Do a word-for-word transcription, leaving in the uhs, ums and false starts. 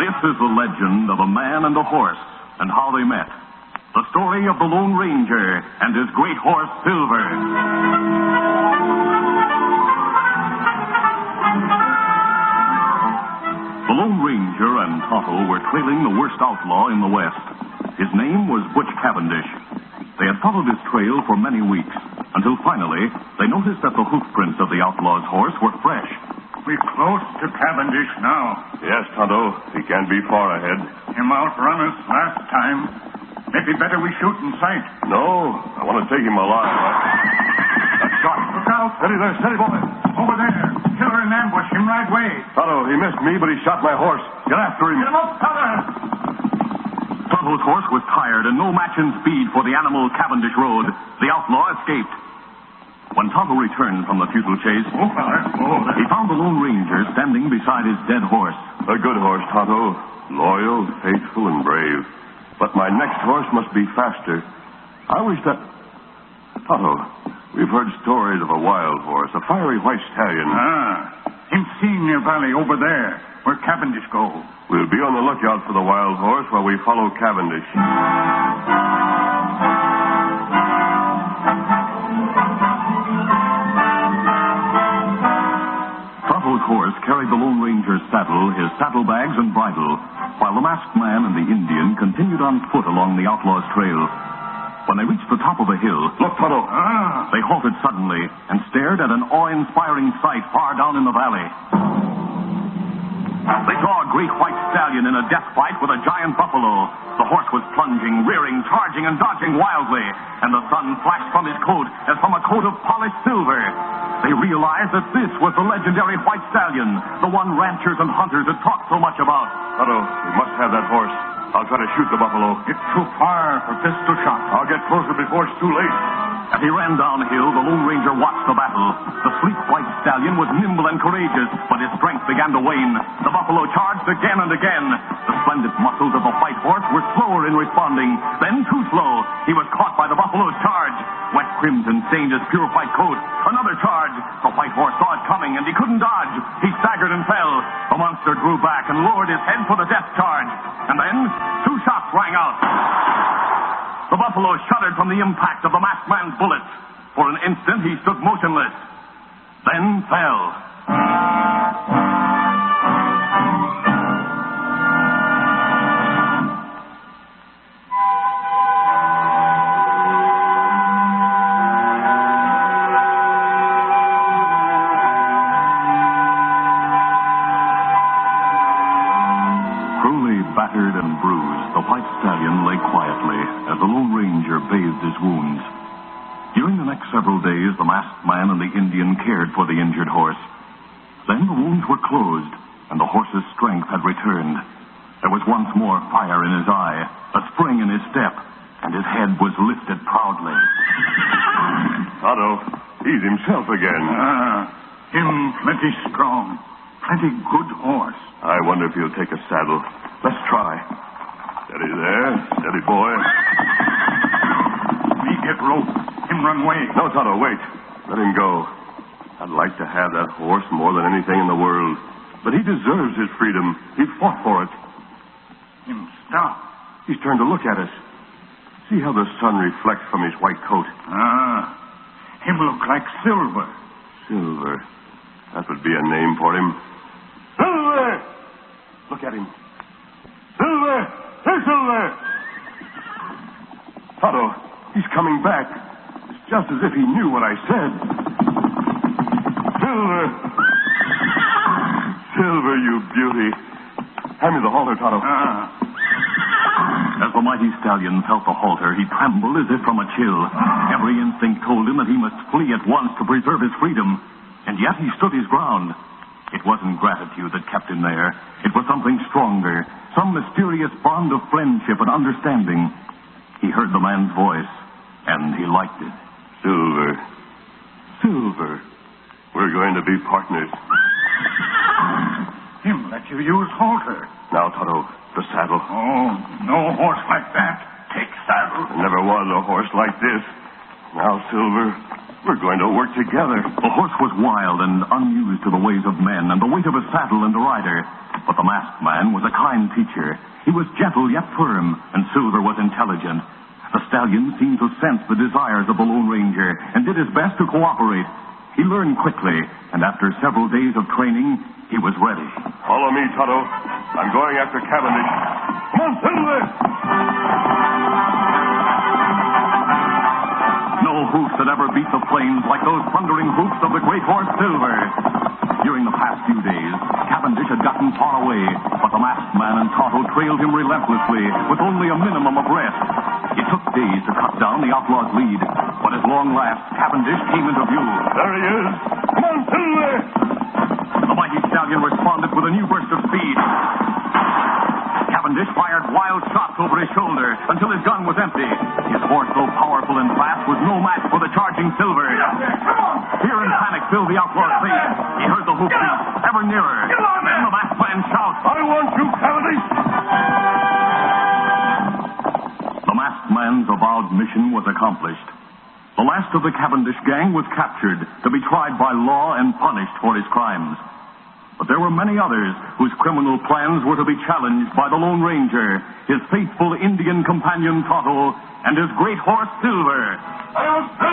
This is the legend of a man and a horse and how they met. The story of the Lone Ranger and his great horse, Silver. The Lone Ranger and Tonto were trailing the worst outlaw in the West. His name was Butch Cavendish. They had followed his trail for many weeks, until finally they noticed that the hoof prints of the outlaw's horse were fresh. We're close to Cavendish now. Yes, Tonto. He can't be far ahead. Him outrun us last time. Maybe better we shoot in sight. No, I want to take him alive. A shot. Look out. Steady there, steady, boy. Over there. Killer in ambush. Him right way. Tonto, he missed me, but he shot my horse. Get after him. Get him up, fella. Tonto's horse was tired and no match in speed for the animal Cavendish rode. The outlaw escaped. When Tonto returned from the futile chase, oh, fella. Oh, he found the Lone Ranger standing beside his dead horse. A good horse, Tonto. Loyal, faithful, and brave. But my next horse must be faster. I wish that... Tonto, we've heard stories of a wild horse, a fiery white stallion. Ah, him seen near valley over there, where Cavendish go. We'll be on the lookout for the wild horse while we follow Cavendish. Tonto's horse carried the Lone Ranger's saddle, his saddlebags, and bridle, while the masked man and the Indian continued on foot along the outlaw's trail. When they reached the top of a hill... Look, Tonto. Ah. They halted suddenly and stared at an awe-inspiring sight far down in the valley. They saw a great white stallion in a death fight with a giant buffalo. The horse was plunging, rearing, charging, and dodging wildly, and the sun flashed from his coat as from a coat of polished silver. They realized that this was the legendary white stallion, the one ranchers and hunters had talked so much about. Tonto, we must have that horse. I'll try to shoot the buffalo. It's too far for pistol shot. I'll get closer before it's too late. As he ran downhill, the Lone Ranger watched the battle. The sleek white stallion was nimble and courageous, but his strength began to wane. The buffalo charged again and again. The splendid muscles of the white horse were slower in responding, then too slow. He was caught by the buffalo's charge. Wet crimson stained his pure white coat. Another charge. The white horse saw it coming, and he couldn't dodge. He staggered and fell. The monster drew back and lowered his head for the death charge. And then, two shots rang out. The buffalo shuddered from the impact of the masked man's bullets. For an instant, he stood motionless, then fell. Cruelly battered and bruised, the white stallion lay quietly as the Lone Ranger bathed his wounds. During the next several days, the masked man and the Indian cared for the injured horse. Then the wounds were closed, and the horse's strength had returned. There was once more fire in his eye, a spring in his step, and his head was lifted proudly. Tonto, he's himself again. Ah, him plenty strong. Plenty good horse. I wonder if he'll take a saddle. Let's try. Steady there. Steady, boy. Me get rope. Him run away. No, Tonto, wait. Let him go. I'd like to have that horse more than anything in the world. But he deserves his freedom. He fought for it. Him stop. He's turned to look at us. See how the sun reflects from his white coat. Ah, him look like Silver. Silver. That would be a name for him. Silver! Look at him. Silver! Hey, Silver! Tonto, he's coming back. It's just as if he knew what I said. Silver! Silver, you beauty. Hand me the halter, Tonto. Ah. As the mighty stallion felt the halter, he trembled as if from a chill. Every instinct told him that he must flee at once to preserve his freedom. And yet he stood his ground. It wasn't gratitude that kept him there. It was something stronger, some mysterious bond of friendship and understanding. He heard the man's voice, and he liked it. Silver. Silver. We're going to be partners. Him let you use halter. Now, Tonto, the saddle. Oh, no horse like that. Take saddle. There never was a horse like this. Now, Silver, we're going to work together. The horse was wild and unused to the ways of men and the weight of a saddle and a rider. But the masked man was a kind teacher. He was gentle yet firm, and Silver was intelligent. The stallion seemed to sense the desires of the Lone Ranger and did his best to cooperate. He learned quickly, and after several days of training, he was ready. Follow me, Tonto. I'm going after Cavendish. Come on, Silver! No hoofs had ever beat the flames like those thundering hoofs of the great horse Silver. During the past few days, Cavendish had gotten far away, but the masked man and Tonto trailed him relentlessly with only a minimum of rest. It took days to cut down the outlaw's lead, but at long last, Cavendish came into view. There he is. Come on, Silver! The mighty stallion responded with a new burst of speed. Cavendish fired wild shots over his shoulder until his gun was empty. His horse, so powerful and fast, was no match for the charging Silver. Fear and panic filled the outlaw's face. He heard the hoofbeats ever nearer. Then the masked man shouts, I want you, Cavendish! The masked man's avowed mission was accomplished. The last of the Cavendish gang was captured to be tried by law and punished for his crimes. But there were many others whose criminal plans were to be challenged by the Lone Ranger, his faithful Indian companion Tonto, and his great horse Silver.